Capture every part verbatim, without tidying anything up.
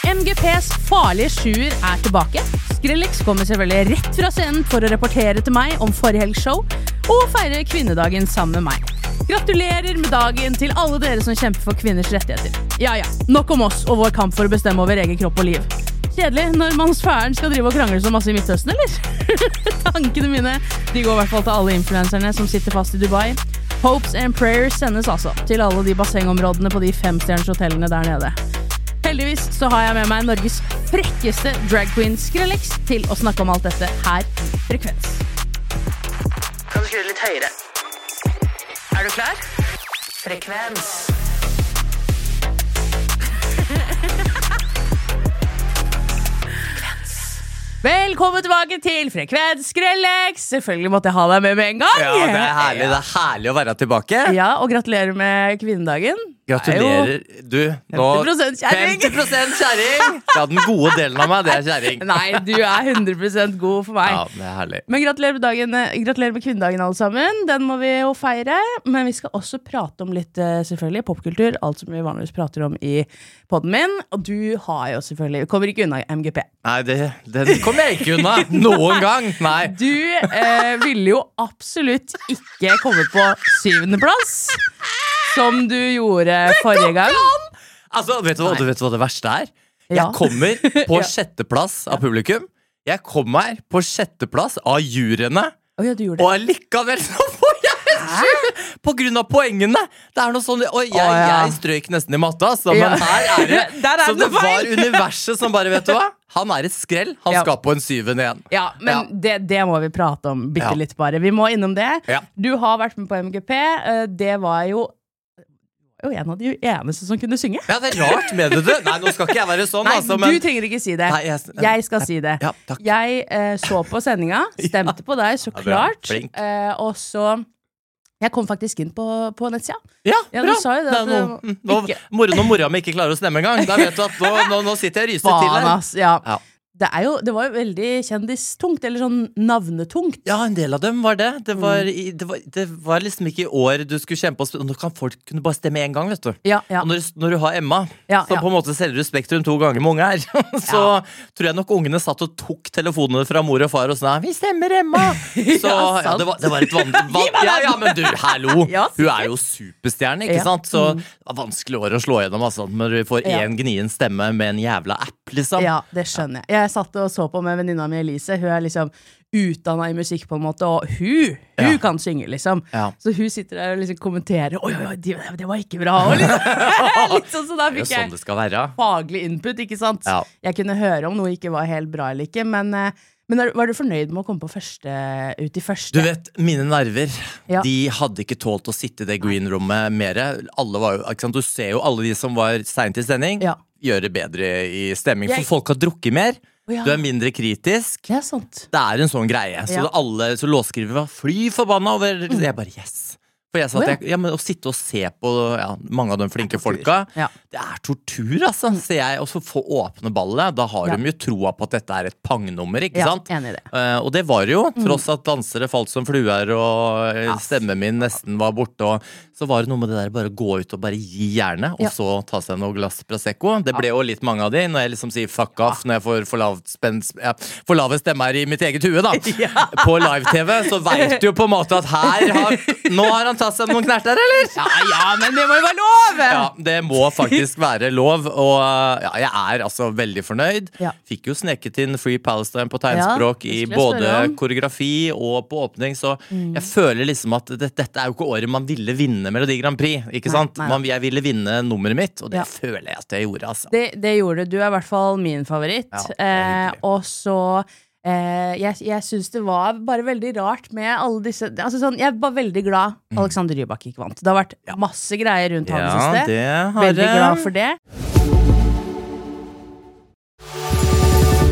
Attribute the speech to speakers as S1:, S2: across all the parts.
S1: M G P's farlige sjuer er tilbake. Skrillex kommer selvfølgelig rett fra scenen for å rapportere til meg om forrige helgs show og feire kvinnedagen sammen med meg. Gratulerer med dagen til alle dere som kjemper for kvinners rettigheter. Ja, ja, nok om oss og vår kamp for å bestemme over egen kropp og liv. Kjedelig når mansfæren skal drive og krangle så masse i Midtøsten, eller? Tankene mine, de går i hvert fall til alle influencerne som sitter fast i Dubai. Hopes and prayers sendes altså til alle de bassengområdene på de femstjerners hotellene der nede. Heldigvis så har jeg med meg Norges frekkeste drag queen Skrillex til å snakke om alt dette her i Frekvens. Kan du skru litt høyere? Er du klar? Frekvens. Velkommen tilbake til Frekvens, Skrillex. Selvfølgelig måtte jeg ha deg med med en gang.
S2: Ja, det er herlig, det er herlig å være tilbake.
S1: Ja, og gratulerer med kvinnedagen.
S2: Gratulerer, du, nå
S1: femti prosent kjæring.
S2: femti prosent kjæring. Ja, den gode delen av meg, det er kjæring.
S1: Nei, du er hundre prosent god for meg.
S2: Ja, det er herlig.
S1: Men gratulerer med, dagen, gratulerer med kvinnedagen alle sammen. Den må vi jo feire. Men vi skal også prate om litt, selvfølgelig, popkultur. Alt som vi vanligvis prater om i podden min. Og du har jo selvfølgelig, vi kommer ikke unna M G P.
S2: Nei, det, det kommer jeg ikke unna. Noen gang, nei.
S1: Du eh, ville jo absolutt ikke komme på syvende plass, som du gjorde forrige gang.
S2: Altså, vet du, hva, du vet hva det verste er? Jeg
S1: Ja.
S2: kommer på
S1: Ja.
S2: sjetteplass av publikum. Jeg kommer på sjetteplass av juryene.
S1: Å ja, du gjorde det.
S2: Og allikevel så får jeg sju på grunn av poengene. Det er noe sånn, og jeg,
S1: Å, ja.
S2: jeg strøk nesten i matta, så,
S1: Ja.
S2: men her er det,
S1: Der er
S2: så
S1: det
S2: det var
S1: feil.
S2: universet som bare, vet du hva? Han er et skrell, han
S1: Ja.
S2: skal på en syvende igjen.
S1: Ja, men
S2: Ja.
S1: Det, det må vi prate om bitte
S2: Ja.
S1: litt bare. Vi må innom det.
S2: Ja.
S1: Du har vært med på M G P. eh, Det var jo jo en av de eneste som kunne synge.
S2: Ja, det er rart med det, du. Nei, nå skal ikke jeg være sånn,
S1: Nei,
S2: altså, men
S1: du trenger ikke si det.
S2: Nei, jeg,
S1: Jeg skal si det.
S2: Ja, takk.
S1: Jeg eh, så på sendinga, stemte på deg, så
S2: Ja, bra.
S1: klart.
S2: Flink.
S1: Eh, og så Jeg kom faktisk inn på, på nettsida.
S2: Ja,
S1: Ja,
S2: bra.
S1: du sa jo det
S2: Det
S1: at
S2: er noe,
S1: det
S2: nå,
S1: ikke-
S2: moro når mora mi ikke klarer å stemme engang. Da vet du at nå, nå, nå sitter jeg og ryser til
S1: Faen,
S2: her.
S1: ass. Ja.
S2: Ja.
S1: Det, er jo, det var jo veldig kjendistungt, eller sånn navnetungt.
S2: Ja, en del av dem var det. Det var,
S1: Mm.
S2: i, det var, det var liksom ikke i år du skulle kjempe oss. Nå kan folk kunne bare stemme en gang, vet du.
S1: Ja, ja.
S2: Og når, når du har Emma,
S1: Ja,
S2: som
S1: ja.
S2: på en måte selger du Spektrum to ganger med unge her, så tror jeg nok ungene satt og tok telefonene fra mor og far og sa vi stemmer Emma. Så
S1: Ja,
S2: ja,
S1: sant.
S2: det, var, det var et vanlig van, ja, ja, men du, hallo!
S1: Ja,
S2: Hun er jo superstjerne, ikke
S1: Ja.
S2: sant? Så det var vanskelig år å slå gjennom altså, når du får
S1: Ja.
S2: én gnien stemme med en jævla app, liksom.
S1: Ja, det skjønner jeg. Jeg satt og så på med venninna mi Elise. Hun er liksom utdannet i musikk på en måte, og hun, hun
S2: Ja.
S1: kan synge, liksom.
S2: Ja.
S1: Så hun sitter der og liksom kommenterer. Oi, oi, oi, det, det var ikke bra. Og liksom, litt sånn, så da
S2: Det er jo
S1: fikk
S2: sånn
S1: jeg
S2: det skal være.
S1: faglig input, ikke sant?
S2: Ja.
S1: Jeg kunne høre om noe ikke var helt bra eller ikke, men, eh, men er- var du fornøyd med å komme på første, ut i første?
S2: Du vet, mine nerver,
S1: Ja.
S2: de hadde ikke tålt å sitte i det greenrommet mere. Alle var jo, ikke sant? Du ser jo alle de som var sent i sending,
S1: Ja.
S2: gjør det bedre i stemming.
S1: Jeg-
S2: For folk har drukket mer,
S1: Å, ja.
S2: du er mindre kritisk.
S1: Det er sant.
S2: Det er en sånn greie. Så
S1: Ja.
S2: det alle, så låtskriver var fly forbanna over. Så jeg bare, yes. For jeg sa
S1: Å,
S2: at
S1: ja.
S2: jeg, ja, men å sitte og se på ja, mange av de flinke folka,
S1: Ja.
S2: det er tortur, altså. Så jeg, og så få åpne ballet, da har
S1: Ja.
S2: de jo troa på at dette er et pangnummer, ikke
S1: Ja,
S2: sant?
S1: enig i det.
S2: Eh, og det var det jo, tross at dansere falt som fluer og eh,
S1: Ja.
S2: stemmen min nesten var borte. Og så var det noe med det der bare gå ut og bare gi jernet, og
S1: Ja.
S2: så ta seg noe glass Prosecco. Det ble jo litt mange av de når jeg liksom sier fuck off når jeg får for, lav spenn, ja, for lave stemmer i mitt eget hue, da. På live-T V så veit du jo på en måte at her har, nå har han tatt seg noen knerter, eller?
S1: Ja, ja, men det må jo være lov!
S2: Ja, det må faktisk være lov, og ja, jeg er altså veldig fornøyd.
S1: Ja.
S2: Fikk jo sneket inn Free Palestine på tegnspråk
S1: Ja,
S2: i
S1: det skulle jeg
S2: både
S1: spørre om.
S2: koreografi og på åpning, så jeg føler liksom at det, dette er jo ikke året man ville vinne Melodi Grand Prix, ikke
S1: Nei,
S2: sant?
S1: nei, nei.
S2: Man, jeg ville vinne nummeret mitt, og det
S1: Ja.
S2: føler jeg at jeg gjorde, altså.
S1: Det, det gjorde du. Du er i hvert fall min favoritt.
S2: Ja, det er
S1: eh,
S2: hyggelig.
S1: og så eh, Jeg, jeg syns det var bare veldig rart med alle disse altså sånn, Jeg var veldig glad Alexander Rybak ikke vant. Det har vært masse greier rundt han i
S2: Ja,
S1: siste.
S2: det har
S1: Veldig
S2: det.
S1: glad for det.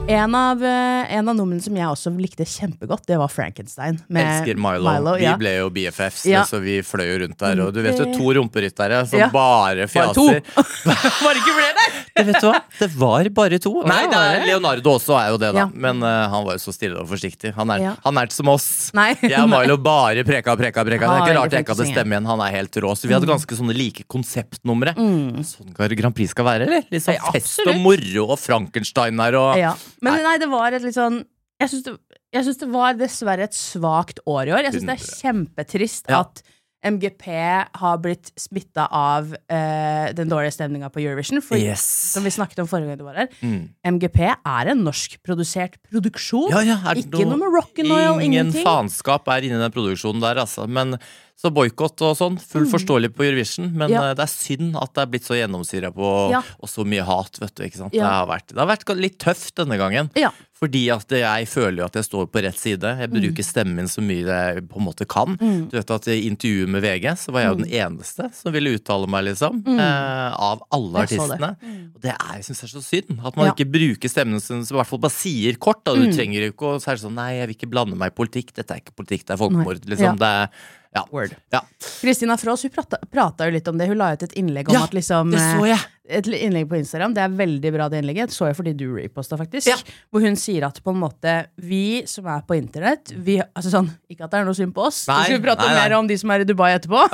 S1: En av, en av numrene som jeg også likte kjempegodt, det var Frankenstein. Med
S2: Elsker Milo.
S1: Milo ja.
S2: Vi ble jo B F Fs,
S1: Ja.
S2: så vi fløy jo rundt der. Og du vet jo, to rumperyttere som
S1: Ja.
S2: bare fjaser.
S1: Bare to. Var det ikke flere der?
S2: Det vet du hva? Det var bare to. Nei,
S1: Ja,
S2: det
S1: var
S2: er,
S1: det?
S2: Leonardo også er jo det, da.
S1: Ja.
S2: Men uh, han var jo så stille og forsiktig. Han er,
S1: Ja.
S2: han er ikke som oss.
S1: Nei.
S2: Jeg og Milo bare preka, preka, preka. Det
S1: Han
S2: er
S1: var
S2: ikke rart
S1: veldig
S2: jeg ikke hadde
S1: flink til å synge.
S2: stemme igjen. Han er helt rå. Så vi hadde ganske sånne like konseptnumre.
S1: Mm.
S2: Sånn kan Grand Prix skal være, eller? Litt sånn
S1: Ja,
S2: fest
S1: absolutt.
S2: og moro og Frankenstein her og
S1: Ja. Men nei, det var et litt sånn Jeg syns det, jeg synes det var dessverre et svagt år i år. Jeg syns det er kjempetrist
S2: Ja.
S1: at M G P har blitt smitta av eh, den dårlige stemninga på Eurovision. For
S2: Yes.
S1: som vi snakket om forrige gang du var her,
S2: Mm.
S1: M G P er en norskprodusert produksjon.
S2: Ja, ja, er det
S1: Ikke noe med rock'n'oil,
S2: Ingen
S1: ingenting.
S2: faenskap er inne i den produksjonen der, altså. Men så boikott og sånn, fullt forståelig på Eurovision. Men
S1: Mm. Ja.
S2: eh, det er synd at det er blitt så gjennomsyra på
S1: Ja.
S2: og så mye hat, vet du. Ikke sant?
S1: Ja.
S2: Det, har vært, det har vært litt tøft denne gangen.
S1: Ja.
S2: Fordi at jeg føler jo at jeg står på rett side. Jeg bruker stemmen min så mye jeg på en måte kan.
S1: Mm.
S2: Du vet at I intervjuet med V G så var jeg jo den eneste som ville uttale meg, liksom. Eh, av alle
S1: Jeg så det.
S2: artistene. Og det er, jeg synes det er så synd. At man
S1: Ja.
S2: ikke bruker stemmen sin, som i hvert fall bare sier kort. Da. Du trenger jo ikke å så er det sånn, nei, jeg vil ikke blande meg i politikk. Dette er ikke politikk, det er folkemord.
S1: Nei.
S2: Liksom.
S1: Ja.
S2: Det er, ja.
S1: Word.
S2: Ja.
S1: Kristina Frås hun prata, prata jo litt om det. Hun la ut et innlegg om
S2: Ja,
S1: at liksom
S2: det så jeg.
S1: Et innlegg på Instagram, det er veldig bra det innlegget. Det så jeg fordi du reposta faktisk.
S2: Ja.
S1: Hvor hun sier at på en måte vi som er på internett vi, altså sånn, ikke at det er noe synd på oss,
S2: Nei,
S1: så skal vi prate
S2: nei, nei.
S1: mer om de som er i Dubai etterpå.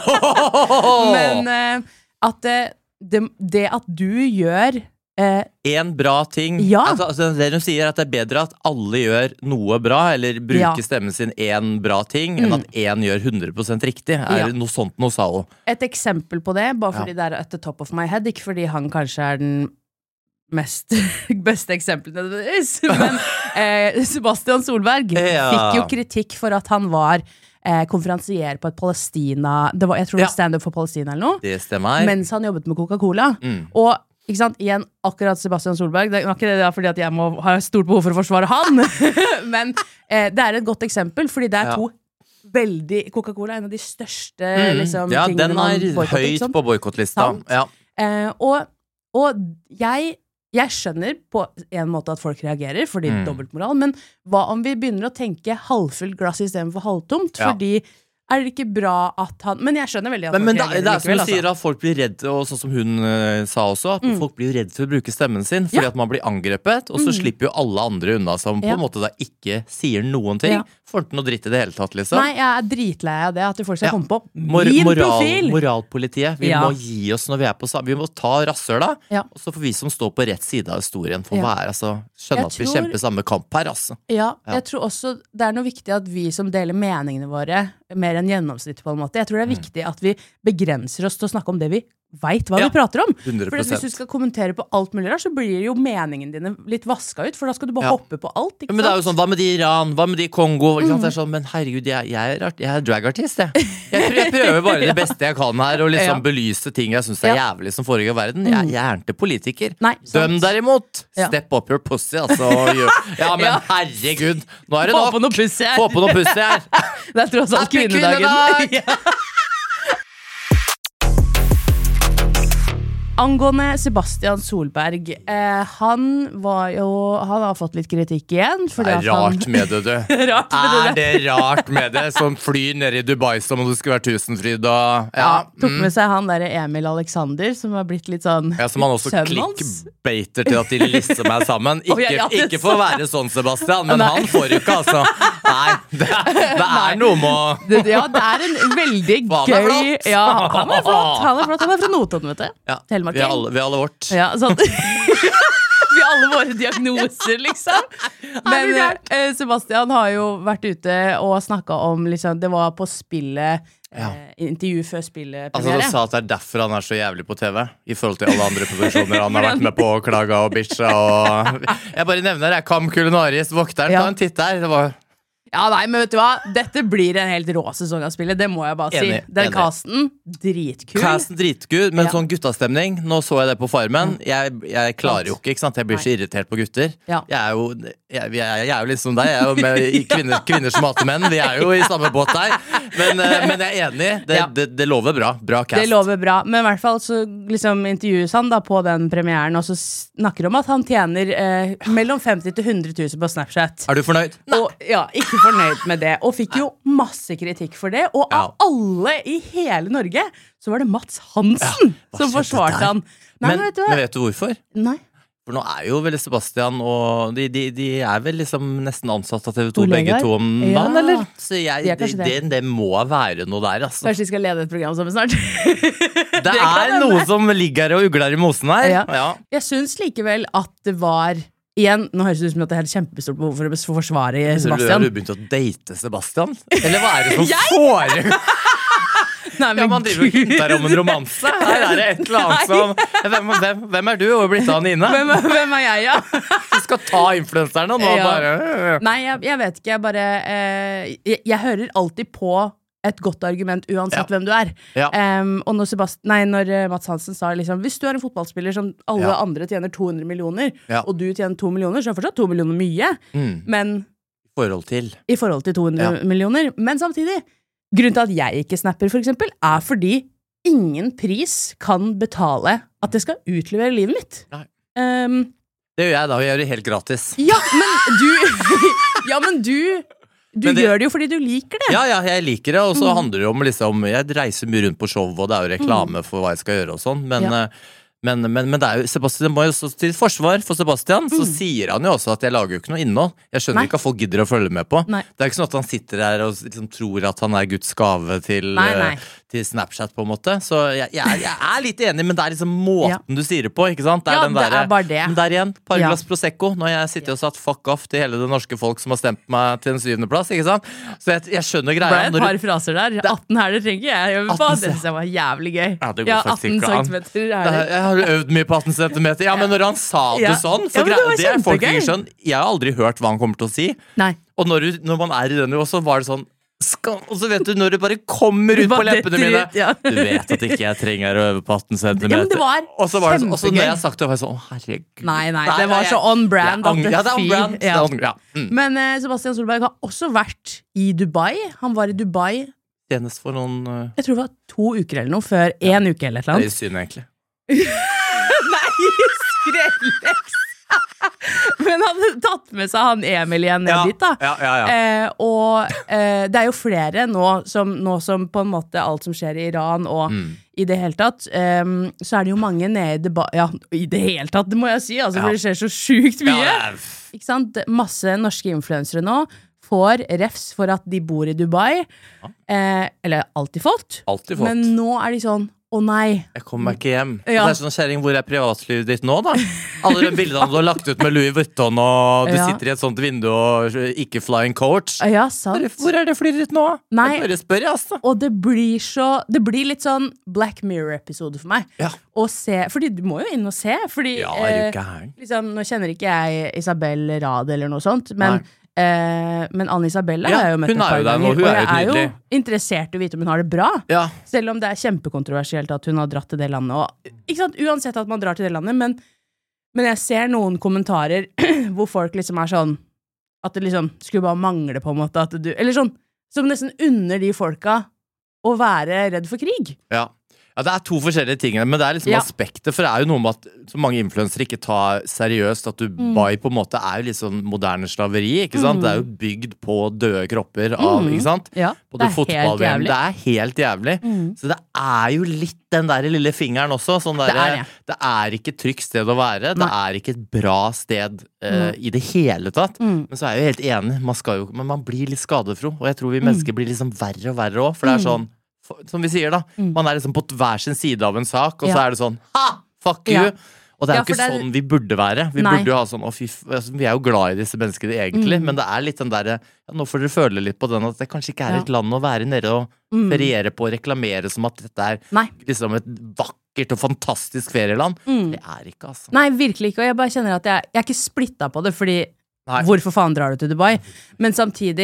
S1: Men eh, at det, det, det at du gjør eh,
S2: En bra ting.
S1: Ja.
S2: Altså, altså, det hun sier er at det er bedre at alle gjør noe bra, eller bruker
S1: Ja.
S2: stemmen sin en bra ting, enn at én gjør hundre prosent riktig. Er
S1: Ja.
S2: det noe sånt noe, sa hun.
S1: Et eksempel på det, bare fordi
S2: Ja.
S1: det er at the top of my head, ikke fordi han kanskje er den mest beste eksempelet nødvendigvis, men eh, Sebastian Solberg
S2: Ja.
S1: fikk jo kritikk for at han var eh, konferansier på et Palestina det var, Jeg tror det
S2: Ja.
S1: var stand-up for Palestina eller noe,
S2: Det stemmer.
S1: mens han jobbet med Coca-Cola.
S2: Mm.
S1: Og ikke sant, igjen, akkurat Sebastian Solberg. Det er ikke det da, fordi at jeg må ha stort behov for å forsvare han, men eh, det er et godt eksempel, fordi det er
S2: Ja.
S1: to veldig Coca-Cola er en av de største
S2: Mm.
S1: liksom,
S2: Ja,
S1: tingene
S2: den
S1: man
S2: er
S1: boykotter, ikke
S2: høyt
S1: sant?
S2: på boikottlista.
S1: Sant.
S2: Ja.
S1: Eh, og, og jeg, jeg skjønner på en måte at folk reagerer, fordi
S2: Mm.
S1: dobbeltmoral, men hva om vi begynner å tenke halvfullt glass i stedet for halvtomt?
S2: Ja.
S1: Fordi er det ikke bra at han Men jeg skjønner veldig at
S2: Men, men det,
S1: folk reagerer
S2: det er som
S1: likevel,
S2: du sier,
S1: altså.
S2: at folk blir redd, og sånn som hun eh, sa også, at folk blir redd for å bruke stemmen sin, fordi
S1: Ja.
S2: at man blir angrepet, og så slipper jo alle andre unna som på
S1: Ja.
S2: en måte da ikke sier noen ting.
S1: Ja.
S2: Får ikke noe dritt i det hele tatt, liksom.
S1: Nei, jeg er dritlei av det, at folk skal
S2: Ja.
S1: komme på
S2: Mor
S1: min
S2: moral,
S1: profil!
S2: moralpolitiet. Vi
S1: Ja.
S2: må gi oss når vi er på sa- Vi må ta rasshøla,
S1: Ja.
S2: og så får vi som står på rett side av historien, få
S1: Ja.
S2: være, altså, skjønne
S1: Jeg
S2: at vi
S1: tror-
S2: kjemper samme kamp her, altså.
S1: Ja,
S2: Ja.
S1: jeg tror også det er noe viktig at vi som deler meningene våre mer enn gjennomsnitt på en måte. Jeg tror det er viktig at vi begrenser oss til å snakke om det vi vet hva
S2: Ja,
S1: vi prater om.
S2: hundre
S1: For hvis du skal kommentere på alt mulig rart, så blir jo meningene dine litt vaska ut, for da skal du bare
S2: Ja.
S1: hoppe på alt, ikke
S2: Men det er jo
S1: sant?
S2: sånn, hva med de Iran, hva med de Kongo? Ikke sant?
S1: Mm.
S2: Det er sånn, men herregud, jeg, jeg, er, art- jeg er dragartist, jeg. Jeg prøver, jeg prøver bare det beste jeg kan her, og liksom
S1: Ja.
S2: belyse ting jeg synes er
S1: Ja.
S2: jævlig som foregår i verden. Jeg, jeg er ikke politiker.
S1: Nei,
S2: Døm
S1: sant.
S2: derimot!
S1: Ja.
S2: Step up your pussy, altså. og gjør- Ja, men
S1: Ja.
S2: herregud, nå er det
S1: Få på
S2: nok!
S1: noe pussy her!
S2: Få på noe pussy her!
S1: Det er tross alt
S2: Happy
S1: kvinnedagen.
S2: kvinnedag!
S1: Ja. Angående Sebastian Solberg, eh, han var jo Han har fått litt kritikk igjen.
S2: Det er rart med det, du.
S1: rart med
S2: Er
S1: det.
S2: det rart med det? Som flyr ned i Dubai som om det skulle være Tusenfryd og
S1: Ja,
S2: ja,
S1: tok
S2: mm.
S1: med seg han der Emil Alexander, som har blitt litt sånn
S2: Ja, som han også
S1: sønnen hans.
S2: clickbaiter til at de lisser meg sammen. Ikke,
S1: Å, ja, ja, det er
S2: ikke for å være sånn, Sebastian, men
S1: Nei.
S2: han får jo ikke, altså. Nei, det, er- det er noe med å
S1: det, Ja, det er en veldig
S2: Han er
S1: gøy
S2: flott.
S1: Ja, han er flott. Han er flott, han er fra Notodden, vet du.
S2: ja,
S1: Telemark.
S2: vi, har alle, vi har alle vårt.
S1: Ja, sånn. Vi har alle våre diagnoser, liksom. Men eh, Sebastian har jo vært ute og snakka om liksom, det var på spillet
S2: Ja.
S1: eh, intervju før spillet
S2: Altså,
S1: premiere.
S2: Du sa at det er derfor han er så jævlig på T V, i forhold til alle andre produksjoner han har vært med på, og klaga og bitcha og Jeg bare nevner det. Kam Kulinaris, vokteren,
S1: Ja.
S2: ta en titt der. Det var
S1: Ja, nei, men vet du hva? Dette blir en helt rå sesong av spillet. Det må jeg bare
S2: Enig,
S1: si. Den
S2: enig.
S1: casten, dritkul.
S2: Casten dritkul, men
S1: Ja.
S2: sånn guttastemning. Nå så jeg det på Farmen. Jeg, jeg klarer jo ikke, ikke sant? Jeg blir så irritert på gutter.
S1: Ja.
S2: Jeg er jo jeg, jeg, jeg er jo litt som deg. Jeg er jo med i kvinner, kvinner som hater menn. Vi er jo i samme båt der. Men, eh, men jeg er enig. Det,
S1: Ja.
S2: det, det lover bra. Bra cast.
S1: Det lover bra, men i hvert fall så liksom intervjues han da på den premieren, og så snakker om at han tjener eh, mellom femti til hundre tusen på Snapchat.
S2: Er du fornøyd?
S1: Og ja, ikke fornøyd med det, og fikk jo masse kritikk for det. Og av alle i hele Norge så var det Mats Hansen
S2: hva
S1: som
S2: skjedde
S1: forsvarte
S2: der?
S1: han. Nei,
S2: Men,
S1: men vet du
S2: men
S1: hva?
S2: vet du hvorfor?
S1: Nei.
S2: For nå er jo vel Sebastian og de, de, de er vel liksom nesten ansatt av T V to
S1: Kollegaer?
S2: begge to om
S1: Ja.
S2: dagen, eller? Så jeg,
S1: De er
S2: det,
S1: kanskje
S2: det,
S1: det.
S2: det må være noe der, altså.
S1: Kanskje de skal lede et program sammen snart.
S2: Det
S1: kan
S2: er
S1: hende.
S2: noe som ligger her og ugler i mosen her.
S1: Ja.
S2: Ja.
S1: Jeg syns likevel at det var Igjen, nå høres det ut som at det er et kjempestort behov for å forsvare
S2: Så du, har
S1: Sebastian.
S2: du begynt å date Sebastian? Eller hva er det som foregår?
S1: Nei,
S2: Ja,
S1: men
S2: man driver og
S1: Gud.
S2: hinter om en romanse. Her er det et eller annet som hvem, hvem, hvem er du og blitt av Nina?
S1: hvem, er- hvem er jeg, ja?
S2: Du skal ta influenserne og nå
S1: Ja.
S2: bare
S1: Nei, jeg, jeg vet ikke. Jeg bare eh, jeg, jeg hører alltid på et godt argument uansett
S2: Ja.
S1: hvem du er.
S2: Ja.
S1: Em, og når, Sebast nei, når eh, Mats Hansen sa liksom hvis du er en fotballspiller som alle
S2: Ja.
S1: andre tjener to hundre millioner,
S2: Ja.
S1: og du tjener to millioner, så er fortsatt to millioner mye,
S2: mm,
S1: men
S2: forhold til
S1: i forhold til to hundre
S2: Ja.
S1: millioner. Men samtidig, grunnen til at jeg ikke snapper, for eksempel, er fordi ingen pris kan betale at jeg skal utlevere livet mitt.
S2: Nei.
S1: Em,
S2: Det gjør jeg da, og jeg gjør det helt gratis.
S1: ja, men du Ja, men du Du
S2: Men det-
S1: gjør det jo fordi du liker det.
S2: Ja, ja, jeg liker det, og så
S1: Mm.
S2: handler det om liksom Jeg reiser mye rundt på show, og det er jo reklame for hva jeg skal gjøre og sånn, men
S1: Ja.
S2: eh, Men, men, men det er jo Sebastian må jo også til forsvar for Sebastian, så sier han jo også at jeg lager jo ikke noe innhold. Jeg skjønner
S1: Mm. Nei.
S2: ikke at folk gidder å følge med på.
S1: Nei.
S2: Det er ikke sånn at han sitter der og liksom tror at han er Guds gave til,
S1: Nei,
S2: eh,
S1: nei.
S2: til Snapchat, på en måte. Så jeg, jeg, er, jeg er litt enig, men det er liksom måten du sier det på, ikke sant? Det er
S1: Ja,
S2: den
S1: det
S2: derre-
S1: er bare det.
S2: Men der igjen, par
S1: Ja.
S2: glass Prosecco. Når jeg sitter og satt fuck off til hele det norske folk som har stemt meg til en syvende plass, ikke sant? Så jeg, jeg skjønner
S1: Det
S2: greia.
S1: ble et
S2: når
S1: par
S2: du-
S1: fraser der. atten her, det trenger jeg. jeg
S2: atten,
S1: bare, det synes jeg var jævlig gøy.
S2: Ja, det går
S1: Ja,
S2: faktisk
S1: atten
S2: ikke an.
S1: centimeter
S2: Det
S1: er
S2: er-
S1: det.
S2: Jeg har øvd mye på atten centimeter. Ja, men når han sa det
S1: Ja.
S2: sånn
S1: Ja,
S2: for
S1: men det
S2: grei-
S1: var
S2: det er folk
S1: kjempegøy.
S2: ikke skjønner. Jeg har aldri hørt hva han kommer til å si.
S1: Nei.
S2: Og når, du, når man er i den nivået, så var det sånn skal, Og så vet du når det bare kommer ut på
S1: Bare
S2: leppene
S1: detter
S2: mine.
S1: ut, ja.
S2: Du vet at ikke jeg trenger å øve på atten centimeter.
S1: Ja, men det var
S2: og så var det, så- og så når
S1: kjempegøy.
S2: jeg har sagt det, var jeg sånn Å, herregud.
S1: Nei, nei, det var så on brand
S2: Ja,
S1: at det
S2: ja, det er on
S1: fy-
S2: brand.
S1: ja.
S2: Det er on- ja. Mm.
S1: Men eh, Sebastian Solberg har også vært i Dubai. Han var i Dubai
S2: Senest for noen uh,
S1: jeg tror det var to uker eller noe, før én uke eller et eller
S2: Det er
S1: annet.
S2: synd, egentlig.
S1: Nei, skrelleks! Men han hadde tatt med seg han Emil igjen ned
S2: Ja,
S1: dit, da.
S2: ja, ja, ja.
S1: Eh, og eh, det er jo flere nå som, nå som på en måte alt som skjer i Iran og
S2: Mm.
S1: i det hele tatt, em, så er det jo mange nede i debatt. Ja, i det hele tatt, det må jeg si, altså,
S2: Ja.
S1: for det skjer så sjukt mye.
S2: Ja, det er-
S1: Ikke sant? Masse norske influensere nå får refs for at de bor i Dubai. Eh, eller alltid fått.
S2: Alltid fått.
S1: Men nå er de sånn, å nei.
S2: Jeg kommer meg ikke hjem.
S1: Ja.
S2: Det er sånn, kjæring, hvor er privatlivet ditt nå, da? Alle de bildene du har lagt ut med Louis Vuitton, og du
S1: Ja.
S2: sitter i et sånt vindu og ikke flying coach.
S1: Ja, sant.
S2: Hvor er det flyet ditt nå?
S1: Nei.
S2: Jeg bare spør, jeg, altså.
S1: Og det blir så Det blir litt sånn Black Mirror-episode for meg.
S2: Ja.
S1: Å se, fordi du må jo inn og se. Fordi
S2: Ja, er
S1: eh,
S2: du gæren?
S1: liksom, nå kjenner ikke jeg Isabel Rad eller noe sånt, men,
S2: Nei.
S1: eh, men Anne Isabella
S2: Ja,
S1: har jeg jo møtt
S2: hun
S1: et
S2: er
S1: par
S2: jo der nå,
S1: ganger.
S2: hun
S1: Og
S2: er
S1: jeg
S2: jo
S1: er jo
S2: nydelig.
S1: interessert i å vite om hun har det bra.
S2: Ja.
S1: Selv om det er kjempekontroversielt at hun har dratt til det landet. Og, ikke sant? Uansett at man drar til det landet, men, men jeg ser noen kommentarer hvor folk liksom er sånn at det liksom skulle bare mangle, på en måte. At du, eller sånn som nesten unner de folka å være redd for krig.
S2: Ja. Ja, Det er to forskjellige ting, men det er liksom
S1: Ja.
S2: aspektet. For det er jo noe med at så mange influensere ikke tar seriøst at Dubai på en måte er jo litt sånn moderne slaveri. Ikke sant? Det er jo bygd på døde kropper av, ikke sant?
S1: Ja,
S2: Både
S1: det er helt
S2: fotball-V M.
S1: jævlig.
S2: Det er helt jævlig. Så det er jo litt den der lille fingeren også. Sånn der,
S1: Det er det.
S2: det er ikke et trygt sted å være. Det
S1: Nei.
S2: er ikke et bra sted eh, i det hele tatt.
S1: Mm.
S2: Men så er jeg jo helt enig. Man skal jo, men man blir litt skadefro. Og jeg tror vi
S1: Mm.
S2: mennesker blir liksom verre og verre òg. For det er sånn, for, som vi sier, da. Man er liksom på hver sin side av en sak, og så
S1: Mm. Ja.
S2: er det sånn ha! Fuck you!
S1: Ja.
S2: Og det er
S1: Ja,
S2: jo
S1: for
S2: ikke
S1: det er-
S2: sånn vi burde være. Vi
S1: Nei.
S2: burde jo ha sånn, å fy, f- altså, Vi er jo glad i disse menneskene egentlig, men det er litt den derre ja, Nå får dere føle litt på den at det kanskje ikke er
S1: Ja.
S2: et land å være nede og feriere på og reklamere som at dette er
S1: Nei.
S2: liksom et vakkert og fantastisk ferieland. Det er ikke, altså.
S1: Nei, virkelig ikke. Og jeg bare kjenner at jeg, jeg er ikke splitta på det, fordi
S2: Nei.
S1: hvorfor faen drar du til Dubai? Men samtidig,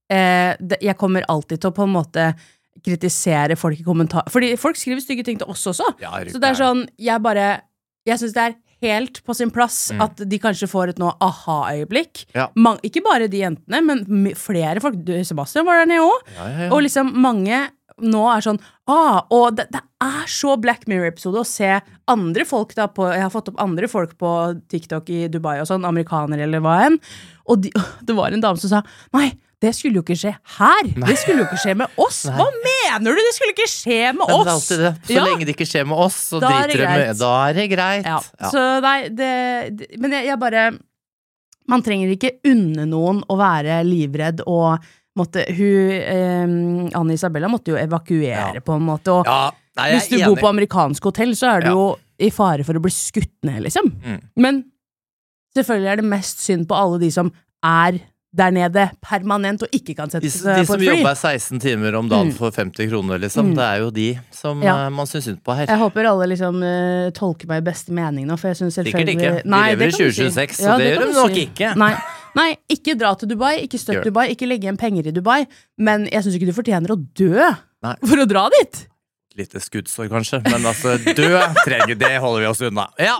S1: eh, det, jeg kommer alltid til å på en måte kritisere folk i kommentar, fordi folk skriver stygge ting til oss også,
S2: Ja,
S1: så det er sånn, jeg bare jeg synes det er helt på sin plass mm. at de kanskje får et noe aha-øyeblikk
S2: ja.
S1: Man, ikke bare de jentene, men flere folk, Sebastian var der nede også
S2: ja, ja, ja.
S1: og liksom mange nå er sånn, ah, og det, det er så Black Mirror-episode å se andre folk da på, jeg har fått opp andre folk på TikTok i Dubai og sånn, amerikanere eller hva enn, og de, det var en dame som sa, nei, det skulle jo ikke skje her, nei. Det skulle jo ikke skje med oss, nei. Hva mener du, det skulle ikke skje med
S2: men
S1: oss?
S2: Det. Så ja. Lenge det ikke skjer med oss, så driter det med, da er det greit.
S1: Ja. Ja. Så nei, det, det men jeg, jeg bare, man trenger ikke unne noen å være livredd og måtte, hun, eh, Anne Isabella måtte jo evakuere ja. På en måte, og
S2: ja. Nei,
S1: hvis du bor på amerikansk hotell, så er du ja. Jo i fare for å bli skutt ned, liksom. Mm. Men selvfølgelig er det mest synd på alle de som er der nede permanent og ikke kan sette seg på
S2: De som jobber seksten timer om dagen mm. for femti kroner, liksom. Mm. Det er jo de som ja. Man synes synd på her.
S1: Jeg håper alle liksom uh, tolker meg i beste mening nå, for jeg synes selvfølgelig...
S2: Sikkert ikke. Vi lever i tjue tjueseks, så ja, det, det gjør de nok si. Ikke.
S1: Nei. Nei, ikke dra til Dubai, ikke støtt Gjør. Dubai, ikke legge igjen penger i Dubai, men jeg synes ikke du fortjener å dø Nei. For å dra dit.
S2: Litt skuddsår kanskje, men altså dø trenger det holder vi oss unna. Ja!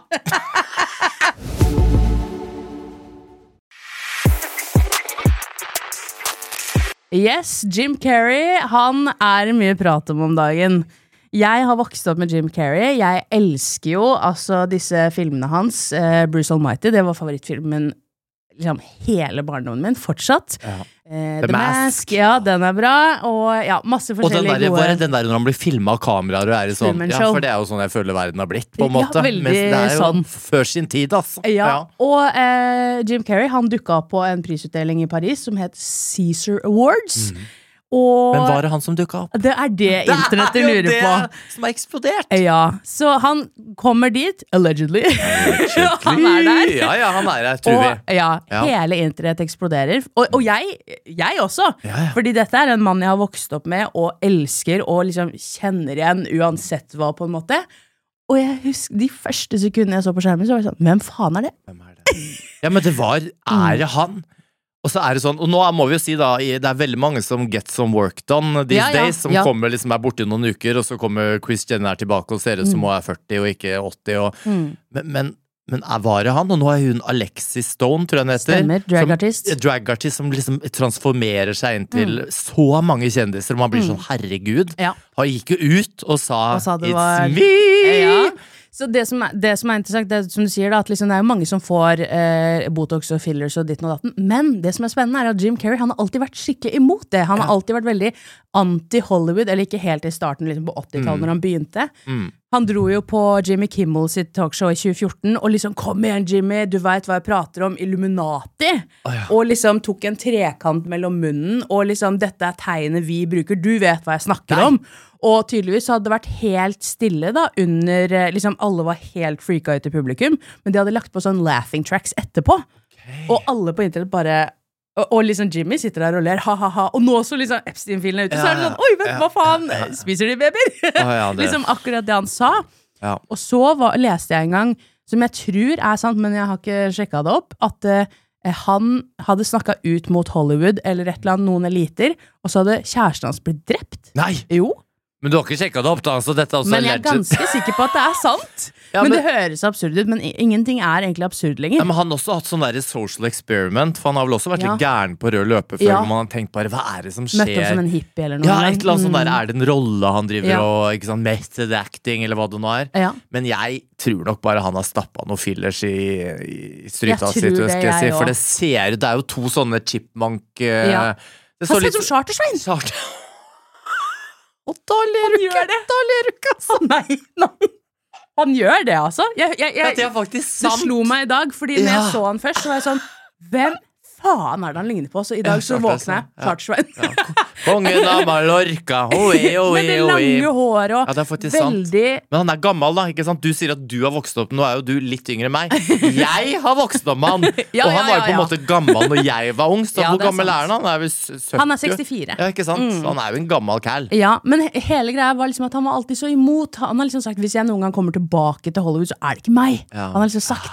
S1: Yes, Jim Carrey, han er mye prat om om dagen. Jeg har vokst opp med Jim Carrey. Jeg elsker jo altså disse filmene hans. Uh, Bruce Almighty, det var favorittfilmen liksom hele barndommen min, fortsatt. Ja. Uh, The, The Mask. Mask, ja, den er bra. Og ja, masse forskjellige
S2: og den der,
S1: gode...
S2: Og den der når han blir filmet av kameraer og er i sånn, ja, for det er jo sånn jeg føler verden har blitt, på en måte.
S1: Ja, veldig
S2: Mens det er jo
S1: sånn.
S2: Før sin tid, altså.
S1: Ja, ja. Og uh, Jim Carrey, han dukket opp på en prisutdeling i Paris som het Caesar Awards. Mm. Og
S2: men var det han som dukket opp?
S1: Det er det internettet lurer på. Det er jo det
S2: som har eksplodert.
S1: Ja, så han kommer dit, allegedly.
S2: allegedly.
S1: Han er der.
S2: Ja, ja, han er der, tror vi.
S1: Og ja, ja. Hele internett eksploderer. Og, og jeg, jeg også. Ja, ja. Fordi dette er en mann jeg har vokst opp med og elsker og liksom kjenner igjen uansett hva på en måte. Og jeg husker de første sekundene jeg så på skjermen, så var jeg sånn, hvem faen er det?
S2: Hvem er det? Ja, men det var, er det han? Og så er det sånn, og nå må vi jo si da, det er veldig mange som get some work done these ja, ja, days, som ja. Kommer liksom er borte i noen uker, og så kommer Kris Jenner tilbake og ser ut som hun er førti og ikke åtti, og, mm. men, men, men var det han? Og nå er hun Alexis Stone, tror jeg den heter.
S1: Stemmer, dragartist.
S2: Som, dragartist som liksom transformerer seg inn til mm. så mange kjendiser, og man blir sånn, herregud,
S1: ja.
S2: Han gikk jo ut og sa, og sa
S1: it's var... me! Ja. Så det som, er, det som er interessant, det er som du sier da, at liksom det er jo mange som får eh, Botox og fillers og ditten og datten, men det som er spennende er at Jim Carrey, han har alltid vært skikkelig imot det. Han ja. Har alltid vært veldig anti-Hollywood, eller ikke helt i starten liksom på åttitallet mm. når han begynte. Mm. Han dro jo på Jimmy Kimmel sitt talkshow i tjue fjorten, og liksom, kom igjen Jimmy, du vet hva jeg prater om, Illuminati. Oh, ja. Og liksom tok en trekant mellom munnen, og liksom, dette er tegnet vi bruker, du vet hva jeg snakker Nei. Om. Og tydeligvis hadde det vært helt stille da, under, liksom alle var helt freaka ut i publikum, men de hadde lagt på sånn laughing tracks etterpå. Okay. Og alle på internett bare, og, og liksom Jimmy sitter der og ler, ha-ha-ha, og nå så liksom Epstein-filen er ute, ja, så er det sånn, oi, vent, ja, hva faen, ja, ja. Spiser de babyer? Oh, ja, liksom akkurat det han sa. Ja. Og så var, leste jeg en gang, som jeg tror er sant, men jeg har ikke sjekket det opp, at uh, han hadde snakket ut mot Hollywood, eller et eller annet, noen eliter, og så hadde kjæresten hans blitt drept.
S2: Nei!
S1: Jo.
S2: Men du har ikke sjekket det opp da, så dette er også
S1: men jeg er ganske sikker på at det er sant. Ja, men, men det høres absurd ut, men ingenting er egentlig absurd lenger.
S2: Ja, men han har også hatt sånn der social experiment, for han har vel også vært ja. Litt gæren på rød løpe, før ja. Man har tenkt bare, hva er det som skjer?
S1: Møtte opp som en hippie eller noe.
S2: Ja, et eller annet mm. sånn der, er det en rolle han driver ja. Og, ikke sånn, method acting, eller hva det nå er. Ja. Men jeg tror nok bare han har stappet noen fillers i, i stryta sitt, skal jeg si, for det ser, det er jo to sånne chipmunk... Uh,
S1: ja. Det han ser ut som Chartersvein!
S2: Charter. Og da ler du ikke, da ler du ikke, altså.
S1: Nei, nei. Han gjør det, altså. Jeg, jeg, jeg,
S2: det er faktisk sant.
S1: Det slo meg i dag, fordi når ja. Jeg så han først, så var jeg sånn, hvem faen er det han ligner på? Så i dag så våkner jeg, Chartersvein. Ja. Ja.
S2: Kongen av Mallorca, oi, oi, oi.
S1: Med det lange håret og
S2: ja, det er faktisk
S1: veldig...
S2: sant. Men han er gammel da, ikke sant? Du sier at du har vokst opp, nå er jo du litt yngre enn meg. Jeg har vokst opp med han, ja, og han var jo på en ja, ja. Måte gammel når jeg var ung, så ja, hvor gammel er han? Han er vel sytti.
S1: Han er sekstifire.
S2: Ja, ikke sant? Mm. Han er jo en gammel kæl.
S1: Ja, men hele greia var liksom at han var alltid så imot. Han har liksom sagt, hvis jeg noen gang kommer tilbake til Hollywood, så er det ikke meg. Ja. Han har liksom sagt det.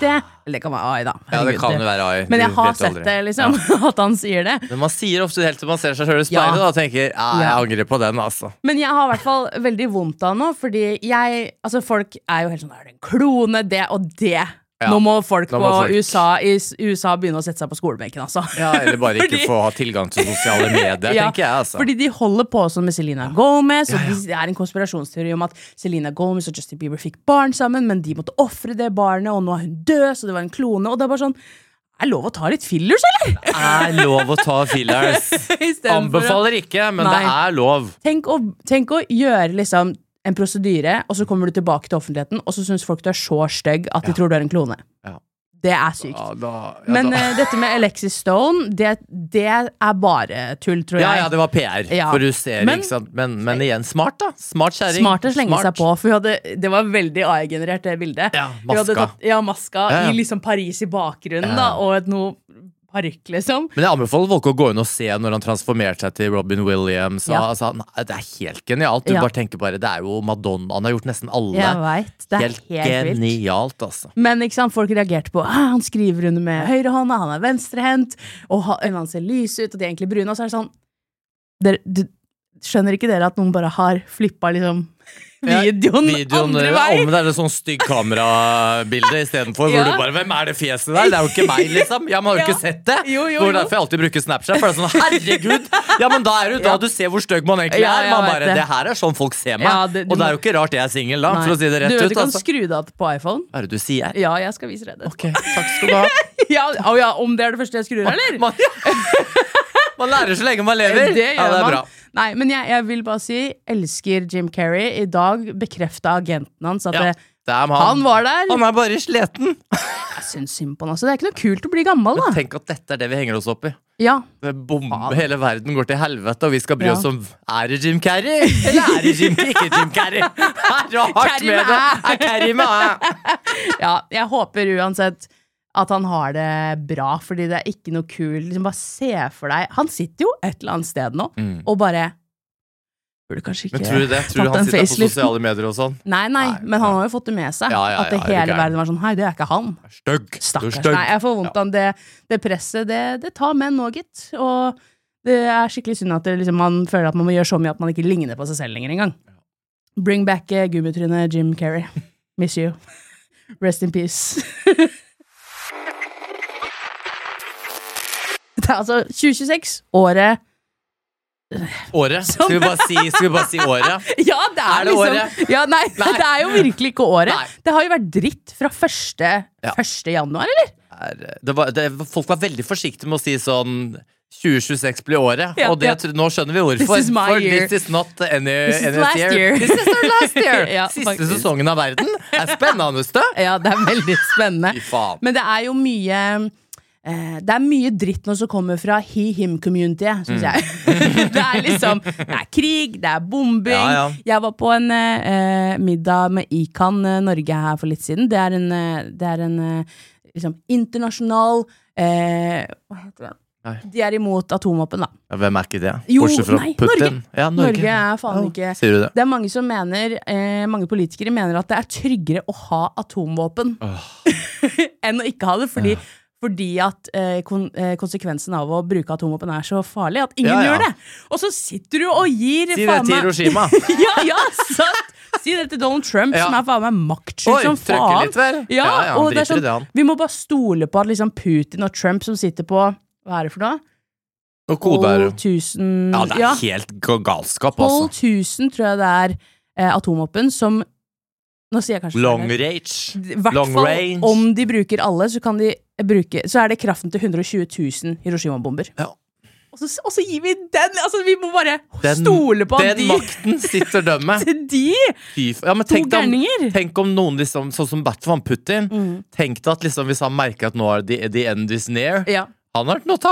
S1: Eller det kan være A I, da.
S2: Ja, det kan jo være A I.
S1: Men jeg
S2: Du
S1: har
S2: vet
S1: sett
S2: aldri.
S1: det, liksom. Ja. At han sier det.
S2: Men man sier ofte helt til man ser seg selv i speilet,
S1: Ja.
S2: da, og tenker ja, jeg
S1: Ja.
S2: angrer på den, altså.
S1: Men jeg har i hvert fall veldig vondt av nå, fordi jeg Altså, folk er jo helt sånn, er det en klone, det og det?
S2: Ja.
S1: Nå må folk
S2: Nå må
S1: på
S2: folk-
S1: USA i s- USA begynne å sette seg på skolebenken, altså.
S2: Ja, eller bare ikke
S1: Fordi-
S2: få ha tilgang til sosiale medier,
S1: Ja,
S2: tenker jeg, altså.
S1: Fordi de holder på sånn med Selena Gomez, og det er en konspirasjonsteori om at Selena Gomez og Justin Bieber fikk barn sammen, men de måtte offre det barnet, og nå er hun død, så det var en klone, og det er bare sånn, er lov å ta litt fillers, eller?
S2: Er lov å ta fillers.
S1: I stedet for å-
S2: Anbefaler ikke, men
S1: Nei.
S2: det er lov.
S1: Tenk å, tenk å gjøre liksom en prosedyre, og så kommer du tilbake til offentligheten, og så synes folk du er så stygg at de tror du er en klone.
S2: Ja.
S1: Det er sykt.
S2: Ja, da, ja,
S1: Men
S2: da.
S1: eh, dette med Alexis Stone, det, det er bare tull, tror jeg.
S2: Ja, ja, det var P R.
S1: Ja.
S2: For du ser,
S1: Men-
S2: ikke sant. Men, men igjen, smart, da. Smart kjæring.
S1: Smart å slenge
S2: Smart.
S1: seg på, for hun hadde, det var veldig A I-generert, det bildet.
S2: Ja,
S1: Hun hadde
S2: maska.
S1: tatt, ja, maska
S2: Ja, ja.
S1: i liksom Paris i bakgrunnen,
S2: Ja.
S1: da, og et noe parykk, liksom.
S2: Men jeg anbefaler folk å gå inn og se når han transformerte seg til Robin Williams. Og,
S1: Ja.
S2: altså, han- det er helt genialt. Du
S1: Ja.
S2: bare tenker bare, det er jo Madonna. Han har gjort nesten alle.
S1: Jeg vet, det er
S2: helt,
S1: helt vilt.
S2: genialt, altså.
S1: Men ikke sant, folk reagerte på ah, han skriver under med høyrehånda, han er venstrehendt, og ha- øynene hans ser lyse ut, og de er egentlig brune, og så er det sånn dere, du, Skjønner ikke dere at noen bare har flippa liksom videoen,
S2: Videoen
S1: andre
S2: om
S1: vei?
S2: det er et sånn stygg kamerabilde istedenfor.
S1: Ja.
S2: Hvor du bare, hvem er det fjeset der? Det er jo ikke meg, liksom. Ja, men har du
S1: Ja.
S2: ikke sett det?
S1: Jo, jo,
S2: Hvor
S1: jo.
S2: derfor jeg alltid bruker Snapchat. For det er sånn, herregud! Ja, men da er det jo da
S1: Ja.
S2: du ser hvor stygg man egentlig
S1: Ja,
S2: er.
S1: jeg
S2: Man
S1: vet
S2: bare,
S1: det.
S2: det her er sånn folk ser meg.
S1: Ja, det- du
S2: og det er
S1: må-
S2: jo ikke rart jeg er singel, da,
S1: Nei.
S2: for å si det
S1: Du
S2: rett
S1: vet
S2: ut.
S1: du kan
S2: Altså.
S1: skru det av på iPhone?
S2: Hva er det du sier?
S1: Ja, jeg skal vise deg det.
S2: Ok, takk skal du ha.
S1: Ja, å ja, om det er det første jeg skrur, eller?
S2: Man, man lærer så lenge man lever.
S1: Det gjør
S2: ja, det er
S1: man.
S2: bra.
S1: Nei, men jeg, jeg vil bare si, elsker Jim Carrey. I dag bekreftet agenten hans at
S2: Ja,
S1: det,
S2: det er han.
S1: han var der.
S2: Han er bare sliten.
S1: Jeg synes synd på han, altså. Det er ikke noe kult å bli gammel, da.
S2: Tenk at dette er det vi henger oss opp i.
S1: Ja,
S2: Det bombe, hele verden går til helvete, og vi skal bry
S1: Ja.
S2: oss om er det Jim Carrey, eller er det Jim, ikke Jim Carrey? Det er rart
S1: Carrey
S2: med
S1: med
S2: det.
S1: æ.
S2: Er Carrey med æ.
S1: ja, jeg håper uansett at han har det bra, fordi det er ikke noe kult. Liksom bare se for deg. Han sitter jo et eller annet sted nå,
S2: Mm.
S1: og bare burde kanskje ikke
S2: Men tror du det? Tror du
S1: tatt
S2: han
S1: en
S2: sitter på
S1: faceliften.
S2: sosiale medier og sånn?
S1: Nei, nei,
S2: Nei,
S1: men han har jo fått det med seg.
S2: Ja, ja,
S1: at det
S2: ja, er du
S1: hele
S2: gæren?
S1: verden var sånn, hei, det er ikke han.
S2: Stygg. Du er
S1: Stakkars.
S2: stygg.
S1: Nei, jeg får vondt av det, det presset. Det, det tar menn nå, gitt. Og det er skikkelig synd at det, liksom, man føler at man må gjøre så mye at man ikke ligner på seg selv lenger engang. Bring back uh, gummitrynet Jim Carrey. Miss you. Rest in peace. Det er altså tjue tjueseks, året
S2: Året? Skal vi bare si, skal vi bare si året?
S1: Ja, det er,
S2: Er det
S1: liksom
S2: året?
S1: ja, nei,
S2: Nei.
S1: det er jo virkelig ikke året.
S2: Nei.
S1: Det har jo vært dritt fra første,
S2: Ja.
S1: første januar, eller?
S2: Er- Det var, det, folk var veldig forsiktige med å si sånn tjue tjueseks blir året,
S1: Ja,
S2: og det,
S1: ja.
S2: tr- nå skjønner vi hvorfor.
S1: This is my
S2: For
S1: year.
S2: this is not any,
S1: This is
S2: any
S1: last year.
S2: This is our last year.
S1: Ja,
S2: Siste
S1: faktisk.
S2: sesongen av verden er spennendeste.
S1: Ja, det er veldig spennende.
S2: Fy faen.
S1: Men det er jo mye eh, Det er mye dritt nå som kommer fra he-him-communityet, syns jeg. Det er liksom Det er krig, det er bombing.
S2: Ja, ja.
S1: Jeg var på en eh, middag med Ican eh, Norge her for litt siden. Det er en, eh, det er en eh, liksom internasjonal eh, Hva heter det?
S2: Nei.
S1: De er imot atomvåpen, da.
S2: Ja, hvem er ikke det?
S1: Jo,
S2: Bortsett fra
S1: nei,
S2: Putin. Ja, Norge.
S1: Norge er faen
S2: Ja,
S1: ikke
S2: Sier du det?
S1: Det er mange som mener eh, Mange politikere mener at det er tryggere å ha atomvåpen enn å ikke ha det, fordi, fordi at eh, kon eh, konsekvensen av å bruke atomvåpen er så farlig at ingen
S2: Ja, ja.
S1: gjør det. Og så sitter du og gir
S2: Si det
S1: faen
S2: til
S1: meg-
S2: Hiroshima.
S1: ja, ja, sant! Si det til Donald Trump,
S2: Ja.
S1: som er faen meg maktsjuk
S2: Oi,
S1: som
S2: trøkker
S1: faen.
S2: litt, vel?
S1: Ja,
S2: Ja, ja, han
S1: og det er
S2: driter i
S1: sånn,
S2: det, han.
S1: vi må bare stole på at liksom Putin og Trump som sitter på hva er det for noe?
S2: Og kode er
S1: tolv tusen
S2: Ja, det er helt ga- galskap,
S1: tolv
S2: altså.
S1: tusen tror jeg det er eh, atomvåpen som Nå sier jeg kanskje
S2: Long
S1: feil.
S2: range.
S1: I hvert
S2: long
S1: fall
S2: range.
S1: om de bruker alle, så kan de bruke Så er det kraften til hundre og tjue tusen Hiroshima-bomber.
S2: Ja.
S1: Og, så, og så gir vi den! Altså, vi må bare
S2: Den-
S1: stole på at
S2: Den
S1: de
S2: makten sitter de med.
S1: til de!
S2: Fy f- Ja, men
S1: To
S2: tenk, deg om,
S1: gærninger!
S2: tenk om noen liksom, sånn som Bertvan Putin.
S1: Mm.
S2: Tenk deg at liksom, hvis han merker at nå er the, the end is near,
S1: Ja.
S2: han har ikke noe å tape.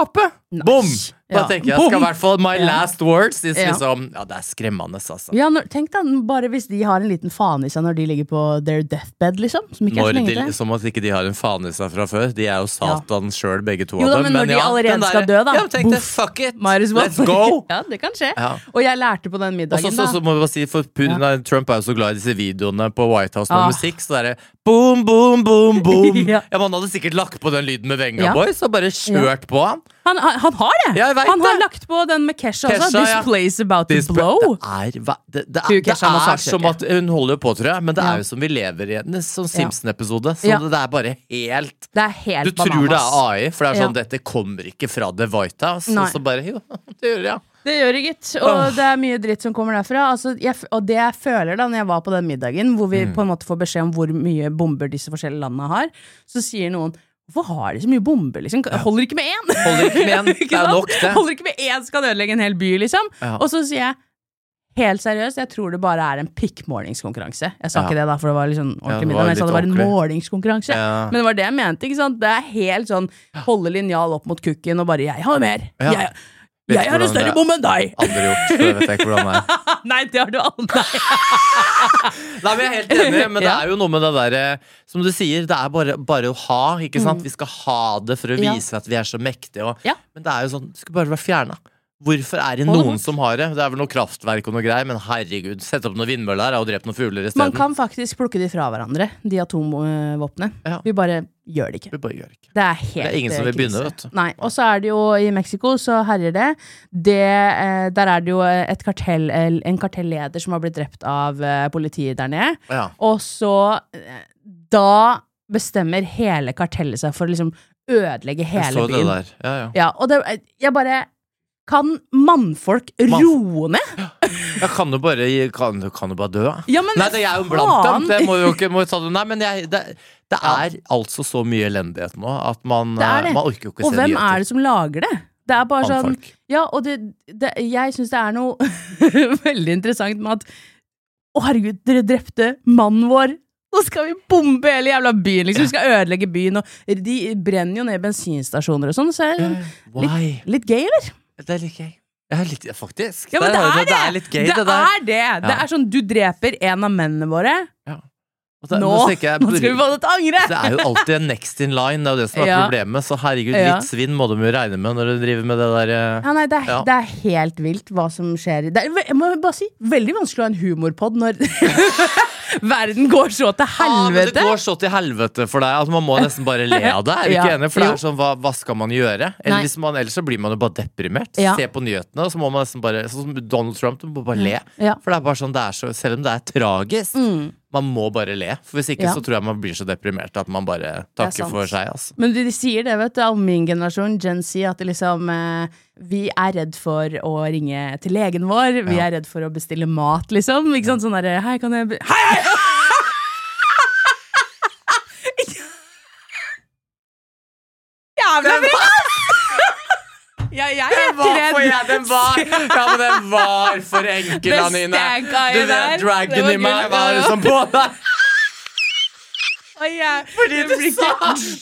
S1: Nice.
S2: Boom! Da
S1: Ja.
S2: tenker jeg, skal i hvert fall my
S1: Ja.
S2: last words is
S1: Ja.
S2: liksom, ja, det er skremmende, altså.
S1: Ja, når, tenk da, bare hvis de har en liten faen i seg når de ligger på their deathbed, liksom. Som ikke er
S2: Når
S1: så lenge
S2: de,
S1: til.
S2: som at ikke de har en faen i seg fra før. De er jo Satan selv, begge to
S1: Jo da,
S2: av dem.
S1: men når de
S2: ja,
S1: allerede
S2: den
S1: skal
S2: der-
S1: dø, da.
S2: Ja, tenk det,
S1: Boff.
S2: fuck it!
S1: Might as well.
S2: Let's go!
S1: Ja, det kan skje.
S2: Ja.
S1: Og jeg lærte på den
S2: Og
S1: middagen,
S2: så, så, så
S1: da.
S2: må vi bare si, for Putin,
S1: Ja.
S2: Trump er jo så glad i disse videoene på White House med
S1: Ah.
S2: musikk, så er det boom, boom, boom, boom.
S1: Ja.
S2: ja. Man hadde sikkert lagt på den lyden med Venga
S1: Ja.
S2: Boys og bare kjørt på han.
S1: Han, han, han har det!
S2: Ja, jeg vet
S1: han har
S2: det.
S1: lagt på den med Kesha også.
S2: Kesha,
S1: This
S2: ja.
S1: place about to
S2: Det
S1: blow.
S2: er, hva- det, det,
S1: Hun
S2: er, det
S1: Kesha må
S2: er
S1: saksøke.
S2: som at hun holder jo på, tror jeg, men det
S1: Ja.
S2: er jo som vi lever i en sånn
S1: Ja.
S2: Simpson-episode. Så
S1: Ja.
S2: det er bare helt
S1: Det er helt
S2: Du tror det er A I, for det er sånn
S1: Ja.
S2: dette kommer ikke fra The White House.
S1: Nei.
S2: Og så bare jo, det gjør det, ja.
S1: Det gjør det, gitt. Og det er mye dritt som kommer derfra. Altså, jeg, f- og det jeg føler da når jeg var på den middagen, hvor vi
S2: Mm.
S1: på en måte får beskjed om hvor mye bomber disse forskjellige landene har, så sier noen hvorfor har de så mye bomber? Liksom? Holder ikke med én!
S2: Holder ikke med en. Det
S1: Ikke
S2: er
S1: sant?
S2: nok, det.
S1: Holder ikke med én skal ødelegge en hel by, liksom.
S2: Ja.
S1: Og så sier jeg helt seriøst, jeg tror det bare er en pikkmålingskonkurranse. Jeg sa
S2: Ja.
S1: ikke det da, for det var litt sånn
S2: Ja,
S1: ordentlig
S2: det
S1: middag,
S2: var
S1: men jeg sa det var
S2: litt
S1: en
S2: ordentlig.
S1: målingskonkurranse.
S2: Ja.
S1: Men det var det jeg mente, ikke sant? Det er helt sånn, holde linjal opp mot kukken og bare, jeg har mer.
S2: Ja.
S1: Jeg,
S2: Vet
S1: jeg
S2: ikke
S1: har en
S2: hvordan
S1: større
S2: det-
S1: bom enn deg.
S2: Aldri gjort, så jeg vet ikke hvordan det er.
S1: Nei, det har du aldri.
S2: Nei, men jeg er helt enig, men det
S1: Ja.
S2: er jo noe med det der som du sier, det er bare, bare å ha, ikke sant? Vi skal ha det for å
S1: Ja.
S2: vise at vi er så mektige, og,
S1: Ja.
S2: men det er jo sånn, det skulle bare være fjernet. Hvorfor er det
S1: Hold det
S2: noen
S1: bort.
S2: som har det? Det er vel noe kraftverk og noe greier, men herregud, sett opp noen vindmøller her og drept noen fugler i
S1: Man
S2: stedet.
S1: kan faktisk plukke de fra hverandre, de atomvåpnene.
S2: Ja.
S1: Vi bare gjør det ikke.
S2: Vi bare gjør det ikke.
S1: Det er helt
S2: Det er ingen som
S1: eh,
S2: vil begynne,
S1: krise.
S2: vet du.
S1: Nei, og så er det jo i Mexico, så herjer det. det eh, der er det jo et kartell, eh, en kartelleder som har blitt drept av eh, politiet der nede.
S2: Ja.
S1: Og så eh, Da bestemmer hele kartellet seg for å liksom ødelegge
S2: Jeg
S1: hele
S2: så det
S1: byen.
S2: der. Ja, ja.
S1: Ja, og det, jeg bare Kan mannfolk
S2: Mann-
S1: roe ned?
S2: Jeg kan jo bare, gi- kan, kan jo bare dø.
S1: Ja, men
S2: Nei, det er jo blant
S1: faen.
S2: dem. Det må jo ikke må jo ta det. Nei, men jeg, det, det er altså så mye elendighet nå at man,
S1: Det er det.
S2: man orker jo ikke
S1: Og
S2: se
S1: hvem
S2: nyheter.
S1: er det som lager det? Det er bare sånn
S2: Mannfolk.
S1: Ja, og det, det, jeg syns det er noe veldig interessant med at Å, herregud, dere drepte mannen vår! Nå skal vi bombe hele jævla byen, liksom. Vi skal ødelegge byen, og de brenner jo ned bensinstasjoner og sånn, så er det sånn,
S2: Why?
S1: litt gøy, eller?
S2: Det er litt gøy. Ja, litt, ja, faktisk.
S1: Ja, men det
S2: Der har du
S1: er det!
S2: Det er litt gøy,
S1: det,
S2: det, der.
S1: er det! Det
S2: Ja.
S1: er sånn, du dreper en av mennene våre.
S2: Og det-
S1: Nå,
S2: tenker jeg,
S1: nå skal vi få det til å angre!
S2: Det er jo alltid en next in line, det er jo det som er
S1: Ja.
S2: problemet. Så herregud,
S1: Ja.
S2: litt svinn må de jo regne med når du driver med det der eh.
S1: Ja, nei, det er,
S2: Ja.
S1: det er helt vilt hva som skjer. Det er, ve- jeg må bare si, veldig vanskelig å ha en humorpodd når verden går så til
S2: Ja, men det
S1: helvete.
S2: går så til helvete for deg at man må nesten bare le av det. Er du
S1: Ja,
S2: ikke enig? For det
S1: jo.
S2: er sånn, hva, hva skal man gjøre? Eller
S1: Nei.
S2: hvis man, ellers så blir man jo bare deprimert.
S1: Ja.
S2: Se på nyhetene, og så må man nesten bare Sånn som Donald Trump, du må bare le.
S1: Ja.
S2: For det er bare sånn, det er så, selv om det er tragisk,
S1: Mm.
S2: man må bare le. For hvis ikke
S1: Ja.
S2: så tror jeg man blir så deprimert at man bare
S1: Det er
S2: takker
S1: sant.
S2: for seg. Altså.
S1: Men de, de sier det, vet du, av min generasjon, Gen Z, at det liksom eh, vi er redd for å ringe til legen vår. Vi
S2: Ja.
S1: er redd for å bestille mat, liksom. Ikke sant? Sånn derre Hei, kan jeg be Hei, hei! Jævla bra! Ja, jeg er
S2: Den var
S1: ikke
S2: for,
S1: redd.
S2: ja, den var, ja, men den var for enkel,
S1: Det
S2: Anine.
S1: stanka i
S2: Du,
S1: der.
S2: den dragon
S1: Det var
S2: i meg
S1: gull.
S2: var liksom på deg.
S1: Å, jeg-
S2: Fordi
S1: det
S2: du
S1: blir
S2: sa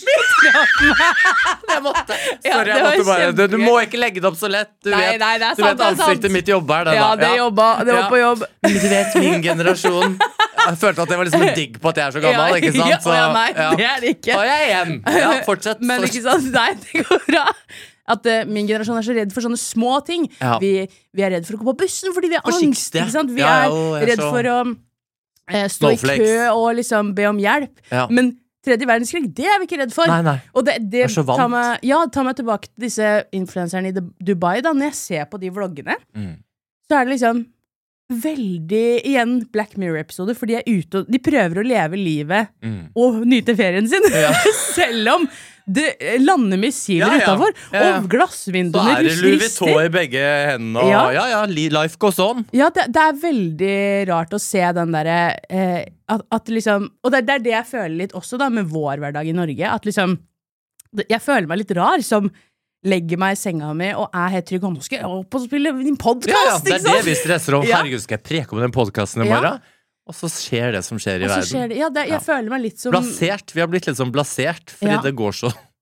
S1: ikke-
S2: Jeg måtte.
S1: Ja,
S2: Sorry,
S1: det
S2: jeg
S1: var
S2: måtte bare du, du
S1: kjempegøy.
S2: må ikke legge det opp så lett. Du
S1: Nei,
S2: vet,
S1: nei, det er
S2: du
S1: sant,
S2: vet
S1: det er sant.
S2: ansiktet mitt jobber. Det,
S1: Ja,
S2: da.
S1: det jobba. Det var
S2: Ja.
S1: på jobb.
S2: Men du vet, min generasjon Jeg følte at det var liksom en digg på at jeg er så gammel, ikke sant?
S1: Ja,
S2: Så,
S1: ja, nei,
S2: ja.
S1: det er det ikke.
S2: Og jeg er igjen. Ja, fortsett.
S1: Men ikke sant, nei, det går bra. At eh, min generasjon er så redd for sånne små ting.
S2: Ja.
S1: Vi, vi er redd for å gå på bussen fordi vi har angst.
S2: Forsiktige.
S1: Ikke sant? Vi
S2: Ja,
S1: er
S2: jo, jeg
S1: redd
S2: så-
S1: for å eh, stå i
S2: Snowflakes.
S1: kø og liksom be om hjelp.
S2: Ja.
S1: Men tredje verdenskrig, det er vi ikke redd for.
S2: Nei, nei.
S1: Og det, det
S2: er så vant.
S1: tar meg, ja, tar meg tilbake til disse influenserne i Du- Dubai. Da. Når jeg ser på de vloggene,
S2: Mm.
S1: så er det liksom veldig igjen Black Mirror-episoder, for de er ute og de prøver å leve livet
S2: Mm.
S1: og nyte ferien sin.
S2: Ja.
S1: Selv om det lander missiler
S2: Ja, ja.
S1: utafor,
S2: Ja, ja.
S1: og
S2: Så
S1: glassvinduene
S2: er det Louis Vuitton
S1: rister.
S2: i begge hendene. Og,
S1: Ja.
S2: ja, ja, li- life goes on.
S1: Ja, det, det er veldig rart å se den derre eh, at, at liksom Og det, det er det jeg føler litt også da med vår hverdag i Norge. At liksom det- Jeg føler meg litt rar som legger meg i senga mi og er helt trygg. Og nå skal jeg opp og spille din podkast!
S2: Ja, ja, det er det vi stresser om.
S1: Ja.
S2: Herregud, skal jeg preke om den podkasten i
S1: Ja.
S2: morgen? Og så skjer det som skjer i
S1: Og så
S2: verden.
S1: skjer det Ja, det, jeg
S2: Ja.
S1: føler meg litt som
S2: Blasert. Vi har blitt litt sånn blasert, fordi
S1: Ja.
S2: det går så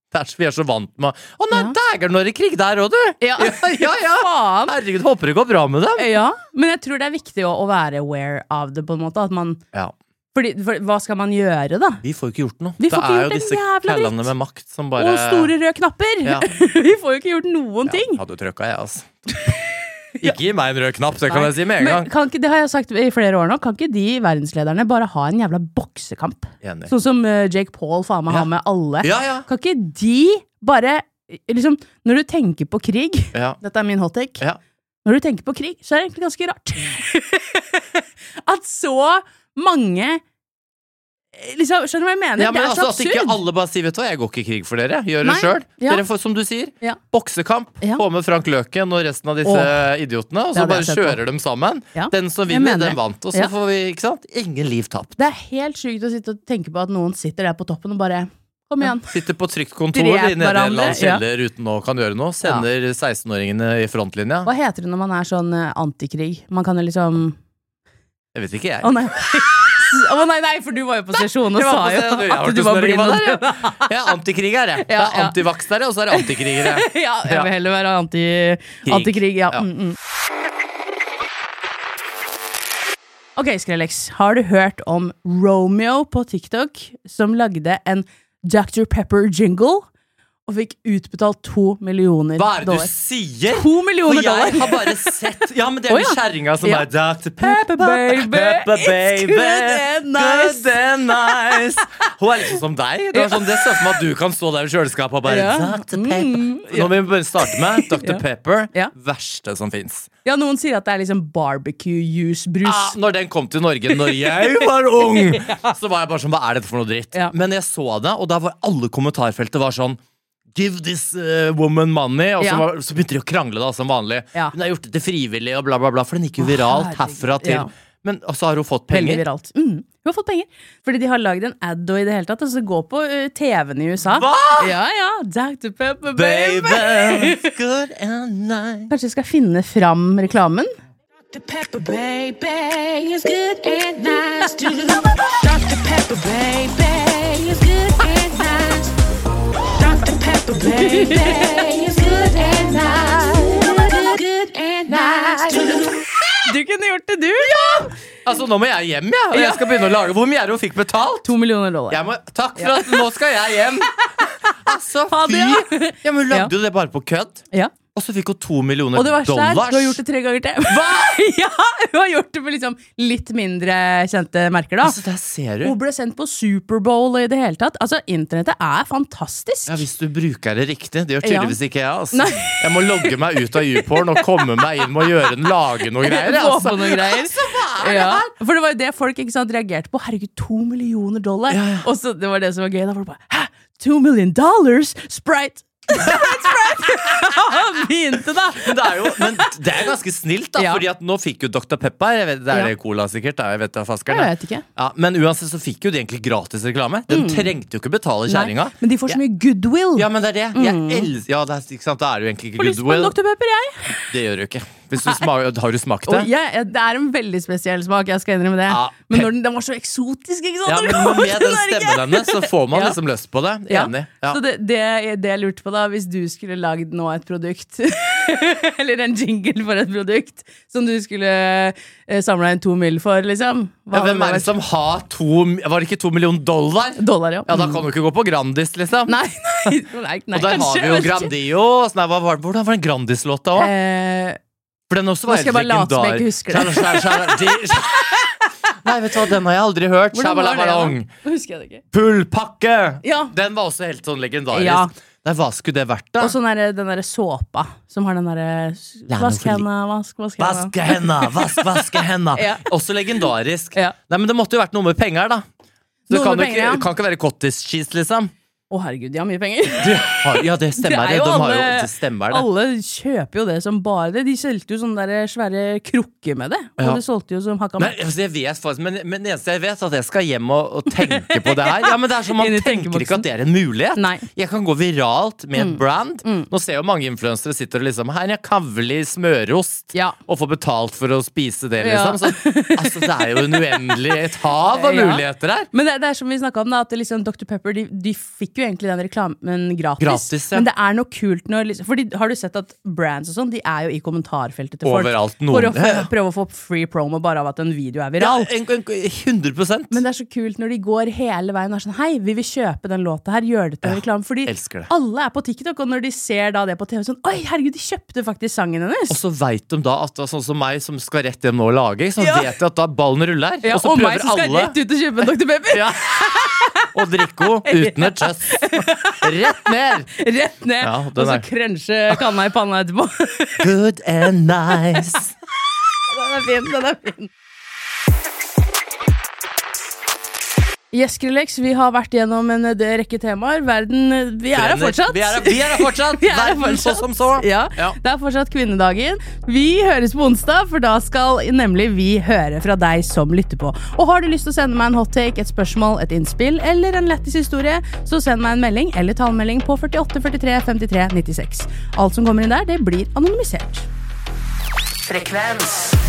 S2: Det er så, vi er så vant med Å nei,
S1: Ja.
S2: dæger når det er krig der også, du!
S1: Ja,
S2: ja, ja.
S1: faen.
S2: Herregud, håper det går bra med dem.
S1: Ja, men jeg tror det er viktig å, å være aware av det, på en måte. At man,
S2: Ja.
S1: fordi, for, hva skal man gjøre, da?
S2: Vi får jo ikke gjort noe.
S1: Vi får
S2: det
S1: ikke
S2: er
S1: gjort
S2: jo
S1: en
S2: disse
S1: jævla
S2: kallene
S1: dritt.
S2: med makt som bare
S1: Og store røde knapper!
S2: Ja.
S1: Vi får jo ikke gjort noen ting.
S2: Ja, hadde jo trøkka jeg, altså. Ikke gi meg en rød knapp, det kan
S1: Nei.
S2: jeg si med en
S1: Men
S2: gang.
S1: kan ikke, det har jeg sagt i flere år nå. Kan ikke de verdenslederne bare ha en jævla boksekamp?
S2: Enig.
S1: Sånn som uh, Jake Paul faen meg
S2: Ja.
S1: har med alle.
S2: Ja, ja.
S1: Kan ikke de bare liksom, når du tenker på krig
S2: Ja.
S1: Dette er min hot take.
S2: Ja.
S1: Når du tenker på krig, så er det egentlig ganske rart. At så mange liksom, skjønner du hva jeg mener?
S2: Ja, men
S1: det er
S2: altså,
S1: så
S2: at ikke
S1: absurd.
S2: alle bare sier vet du hva, jeg går ikke i krig for dere. Gjør
S1: Nei,
S2: det sjøl.
S1: ja.
S2: Dere får, som du sier,
S1: Ja.
S2: boksekamp.
S1: Ja.
S2: Få med Frank Løken og resten av disse idiotene, og
S1: Det
S2: så
S1: hadde
S2: bare
S1: jeg sett på.
S2: kjører dem sammen.
S1: Ja.
S2: Den som
S1: Jeg
S2: vinner,
S1: mener
S2: den
S1: det.
S2: vant. Og så
S1: Ja.
S2: får vi, ikke sant, ingen liv tapt.
S1: Det er helt sykt å sitte og tenke på at noen sitter der på toppen og bare kom igjen.
S2: Sitter på trygt kontor
S1: Drep
S2: i nede i en eller annen
S1: hverandre, ja.
S2: kjeller uten å kan gjøre noe. Sender seksten-åringene i frontlinja.
S1: Hva heter det når man er sånn eh, antikrig? Man kan jo liksom
S2: Jeg vet ikke, jeg.
S1: Å nei. Å nei, nei, for du var jo på sesjon og
S2: Jeg var
S1: sa
S2: på
S1: jo
S2: scenen, jeg har
S1: at
S2: hørt
S1: du var
S2: hvordan
S1: blind.
S2: det var
S1: og-
S2: der, jeg. Jeg er antikriger, jeg. Det
S1: Ja,
S2: er
S1: ja.
S2: antivaksere, og så er det antikrigere.
S1: Ja, jeg vil heller være anti,
S2: Krig.
S1: antikrig. Ja.
S2: Ja.
S1: Mm, mm. Ok, Skrellex. Har du hørt om Romeo på TikTok som lagde en doktor Pepper-jingle og fikk utbetalt to millioner
S2: Hva er det du
S1: dollar?
S2: sier?
S1: To millioner
S2: For jeg
S1: dollar!
S2: har bare sett Ja, men det er
S1: Å,
S2: jo
S1: ja.
S2: kjerringa som
S1: Ja.
S2: er doktor Pepper,
S1: Baby,
S2: Pepper,
S1: it's
S2: baby,
S1: good and nice.
S2: good and nice. Hun er liksom som deg. Det, er sånn, det ser ut som at du kan stå der i kjøleskapet og bare
S1: Ja.
S2: doktor Pepper.
S1: Mm,
S2: Så nå må vi bare starte med doktor
S1: Ja.
S2: Pepper.
S1: Ja.
S2: Verste som fins.
S1: Ja, noen sier at det er liksom barbecue juice-brus.
S2: Ah, når den kom til Norge når jeg var ung, så var jeg bare sånn, hva er dette for noe dritt?
S1: Ja.
S2: Men jeg så det, og da var alle kommentarfeltet var sånn Give this uh, woman money. Og så,
S1: Ja.
S2: var, så begynte de å krangle da, som vanlig.
S1: Ja.
S2: Hun har gjort det til frivillig, og bla, bla, bla. For den gikk jo
S1: Å,
S2: viralt
S1: herregud,
S2: herfra til.
S1: ja.
S2: Men og så har hun fått
S1: Veldig
S2: penger.
S1: viralt. Mm. Hun har fått penger. Fordi de har lagd en ad og i det hele tatt. Altså gå på uh, T V-en i U S A.
S2: Hva?
S1: Ja, ja. doktor Pepper, baby.
S2: Baby, good and nice.
S1: Kanskje jeg skal finne fram reklamen?
S3: Doctor Pepper, baby, is good and nice. Doctor Pepper, baby, is good and nice. Doctor Pepper, baby, is good and nice. Good, good and nice.
S1: Du kunne gjort det, du! Ja!
S2: Altså, nå må jeg hjem, ja. Og
S1: Ja.
S2: jeg skal begynne å lage. Hvor mye er det hun fikk betalt?
S1: To millioner dollar.
S2: Jeg må, takk for at nå skal jeg hjem. Altså,
S1: Ha det,
S2: fy. Ja, men hun lagde jo det bare på kødd.
S1: Ja.
S2: Og så fikk hun to millioner
S1: Og det verste er,
S2: dollars.
S1: du har gjort det tre ganger til. Hva? Ja, hun har gjort det med liksom litt mindre kjente merker, da.
S2: Altså, der ser du.
S1: Hun ble sendt på Superbowl og i det hele tatt. Altså, internettet er fantastisk.
S2: Ja, Hvis du bruker det riktig. Det gjør tydeligvis ikke jeg. Altså.
S1: Nei.
S2: Jeg må logge meg ut av YouPorn og komme meg inn med å gjøre den, lage noe greier.
S1: Få
S2: Altså.
S1: på noen greier.
S2: hva er det
S1: Ja.
S2: her?
S1: For det var jo det folk ikke sant, reagerte på. Herregud, to millioner dollar.
S2: Ja, ja.
S1: Og så det var det som var gøy. Da var det bare hæ? Two million dollars? Sprite! Sprite, Sprite! Han begynte, da.
S2: Men det er jo men det er ganske snilt, da.
S1: Ja.
S2: Fordi at nå fikk jo doktor Pepper. Jeg vet, det er
S1: Ja.
S2: det cola, sikkert. Da, jeg vet det er faskeren,
S1: Jeg vet ikke.
S2: Ja, men uansett så fikk jo de egentlig gratis reklame. De trengte jo ikke betale kjerringa.
S1: Men de får så mye goodwill.
S2: Ja, men det er det. Jeg elsker Ja, det er, ikke sant? Da er det jo egentlig ikke
S1: Får lyst på en
S2: goodwill.
S1: doktor Pepper, jeg.
S2: Det gjør du ikke. Hvis du smaker, har du smakt det?
S1: Og jeg, det er en veldig spesiell smak, jeg skal innrømme det.
S2: Ja,
S1: men
S2: pep-
S1: når den, den var så eksotisk, ikke sant?
S2: Ja,
S1: Når
S2: men
S1: den kom
S2: med
S1: til
S2: den
S1: Norge.
S2: stemmen hennes så får man
S1: Ja.
S2: liksom lyst på det.
S1: Ja.
S2: Enig. Ja.
S1: Så det, det, det jeg lurte på da, hvis du skulle lagd nå et produkt eller en jingle for et produkt som du skulle eh, samla inn to mill for, liksom.
S2: Ja, hvem er det som har to Var det ikke to millioner dollar?
S1: Dollar, ja.
S2: Ja, da kan du ikke gå på Grandis, liksom.
S1: Nei, nei, nei, nei
S2: Og der
S1: kanskje,
S2: har vi jo
S1: jeg vet ikke.
S2: Grandio. Sånn, her, hva var, hvordan var den Grandis-låta òg?
S1: Eh,
S2: For den også
S1: nå
S2: var
S1: skal jeg
S2: helt
S1: bare late som jeg
S2: legendar.
S1: ikke husker det.
S2: Skjæra, skjæra, de- Nei, vet du hva, den har jeg aldri hørt.
S1: hvordan var det,
S2: Shabalabalong.
S1: da? Husker jeg det ikke.
S2: Pullpakke!
S1: Ja.
S2: Den var også helt sånn legendarisk.
S1: Ja.
S2: Nei, hva skulle det vært, da?
S1: Og sånn der, den derre såpa som har den derre
S2: La
S1: Vask
S2: meg få
S1: henda, vask, vask henda.
S2: Vaske henda, vask, vaske henda.
S1: Ja.
S2: Også legendarisk.
S1: Ja.
S2: Nei, men det måtte jo vært noe med penger, da. Så
S1: Noe
S2: det kan,
S1: med
S2: jo
S1: penger,
S2: ikke,
S1: ja.
S2: kan ikke være cottage cheese, liksom.
S1: Å, herregud, de har mye penger.
S2: De har, ja, det stemmer.
S1: Det er
S2: Det,
S1: jo
S2: de har jo,
S1: alle-
S2: det stemmer det.
S1: Alle kjøper jo det som bare det. De solgte jo sånne der svære krukker med det. Og
S2: Ja.
S1: de solgte jo som hakka
S2: Men,
S1: med.
S2: altså, jeg vet faktisk, men, men det eneste jeg vet, er at jeg skal hjem og, og tenke på det her. Ja, men det er som Man
S1: Inn i
S2: tenker
S1: tenkeboksen.
S2: ikke at det er en mulighet.
S1: Nei.
S2: Jeg kan gå viralt med et brand. Nå ser jo mange influensere sitter og liksom Her er kavli smørost,
S1: Ja.
S2: og får betalt for å spise det,
S1: Ja.
S2: liksom. Så, altså, det er jo en uendelig et hav av
S1: Ja.
S2: muligheter her.
S1: Men det, det er som vi snakket om da, at det liksom doktor Pepper de, de fikk fikk jo egentlig den reklamen gratis,
S2: Gratis, ja.
S1: men det er noe kult når, liksom, fordi har du sett at brands og sånn, de er jo i kommentarfeltet til folk
S2: Overalt,
S1: for
S2: noen-
S1: å f- prøve å få free promo bare av at en video er viral.
S2: Ja, en- en- hundre prosent.
S1: Men det er så kult når de går hele veien og er sånn, hei, vi vil kjøpe den låta her, gjør det til en reklame, fordi
S2: elsker det.
S1: alle er på TikTok, og når de ser da det på T V, sånn, oi, herregud, de kjøpte faktisk sangen hennes.
S2: Og så vet de da at det er sånn som meg som skal rett hjem nå og lage, så
S1: Ja.
S2: vet de at da ballen ruller.
S1: Ja,
S2: og så
S1: og meg
S2: prøver
S1: som skal
S2: alle
S1: rett ut og kjøpe en doktor Pepper.
S2: ja. Og drikke henne uten et tjøss. Rett ned.
S1: Rett ned,
S2: Ja,
S1: og
S2: den
S1: så
S2: er-
S1: krønsje kanna i panna etterpå.
S2: Good and nice.
S1: Den er fin, den er fin. Yes, Skrillex, vi har vært gjennom en eh, rekke temaer. Verden, eh, vi er her fortsatt.
S2: Vi er her, vi er her fortsatt.
S1: Vi er her
S2: Verden så
S1: fortsatt.
S2: som så.
S1: Ja,
S2: Ja.
S1: det er fortsatt kvinnedagen. Vi høres på onsdag, for da skal nemlig vi høre fra deg som lytter på. Og har du lyst til å sende meg en hot take, et spørsmål, et innspill eller en lettis historie, så send meg en melding eller tallmelding på førtiåtte førtitre femtitre nittiseks. Alt som kommer inn der, det blir anonymisert.
S4: Frekvens.